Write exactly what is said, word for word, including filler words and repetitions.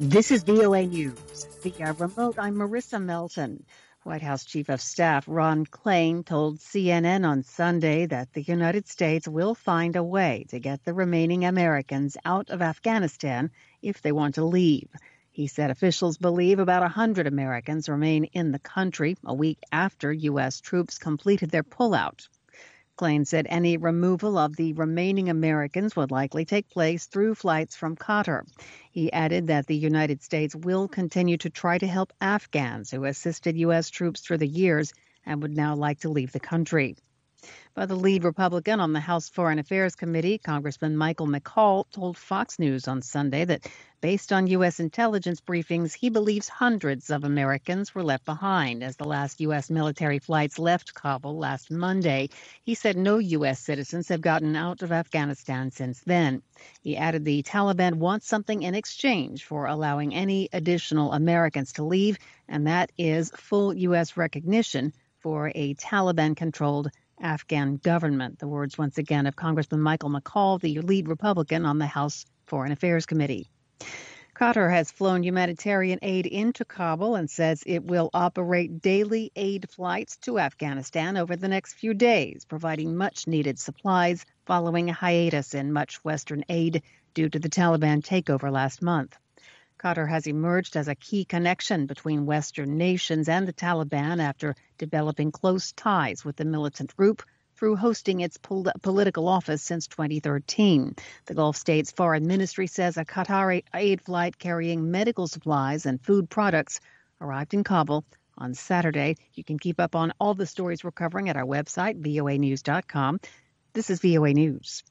This is V O A News. Via remote, I'm Marissa Melton. White House Chief of Staff Ron Klain told C N N on Sunday that the United States will find a way to get the remaining Americans out of Afghanistan if they want to leave. He said officials believe about one hundred Americans remain in the country a week after U S troops completed their pullout. Klain said any removal of the remaining Americans would likely take place through flights from Qatar. He added that the United States will continue to try to help Afghans who assisted U S troops through the years and would now like to leave the country. But the lead Republican on the House Foreign Affairs Committee, Congressman Michael McCaul, told Fox News on Sunday that based on U S intelligence briefings, he believes hundreds of Americans were left behind as the last U S military flights left Kabul last Monday. He said no U S citizens have gotten out of Afghanistan since then. He added the Taliban wants something in exchange for allowing any additional Americans to leave, and that is full U S recognition for a Taliban-controlled Afghan government. The words once again of Congressman Michael McCaul, the lead Republican on the House Foreign Affairs Committee. Qatar has flown humanitarian aid into Kabul and says it will operate daily aid flights to Afghanistan over the next few days, providing much-needed supplies following a hiatus in much Western aid due to the Taliban takeover last month. Qatar has emerged as a key connection between Western nations and the Taliban after developing close ties with the militant group through hosting its pol- political office since twenty thirteen. The Gulf state's foreign ministry says a Qatari aid flight carrying medical supplies and food products arrived in Kabul on Saturday. You can keep up on all the stories we're covering at our website, V O A news dot com. This is V O A News.